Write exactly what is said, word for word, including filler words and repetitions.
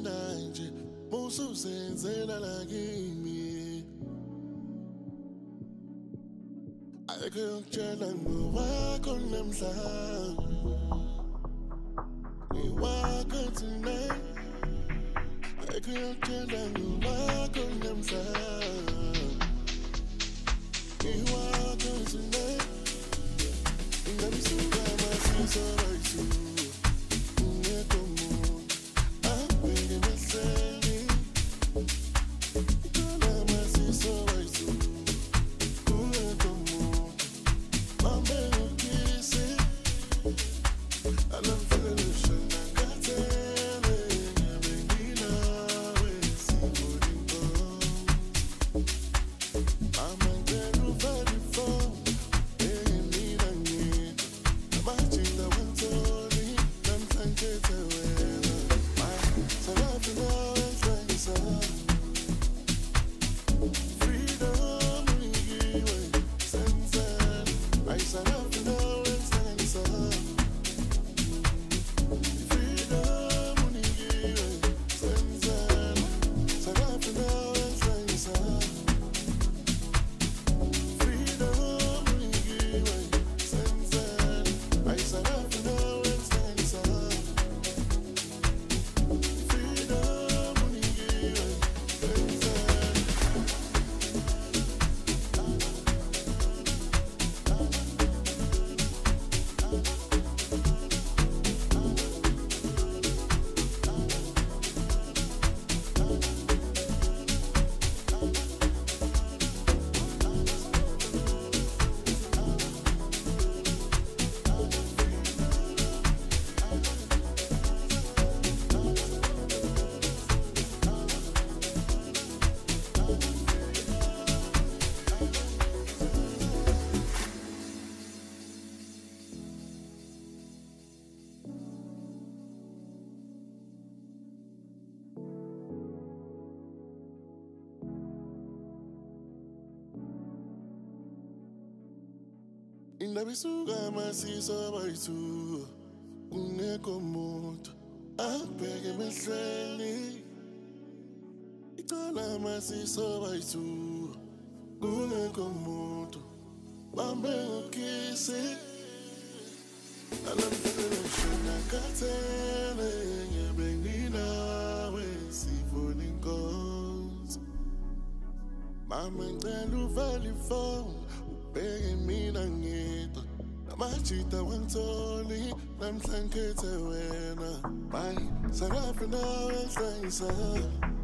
ngithanda nje musuzenzela la kimi ayeke yokutshela ngowakho namhlanje iwakho tonight ayeke yokutshela ngowakho namhlanje iwakho tonight ingabisuka masisa bayisu ungekho muntu abheke emehlweni icala masisa bayisu ungekho muntu bambe ukisi alamfelisha nangathele ngiyabenginawe sibulingo amangena uvali phone emina ngitho namajinda wantoni namhlanje wena salafi nawe enhlangisa freedom unikiwe senzela ayisalafi nawe enhlangisa freedom unikiwe senzela salafi nawe enhlangisa freedom unikiwe senzela ayisalafi nawe enhlangisa freedom unikiwe senzela ingabisuka masisa bayisu ungekho muntu abheke emehlweni icala masisa bayisu ungekho muntu bambe ukisi alamfelisha nangathele ngiyabenginawe sibulingo mama ngicela uvale ifone ubheke mina ngedwa namajida wantoni namhlanje wena mayi salafi nawe enhlangisa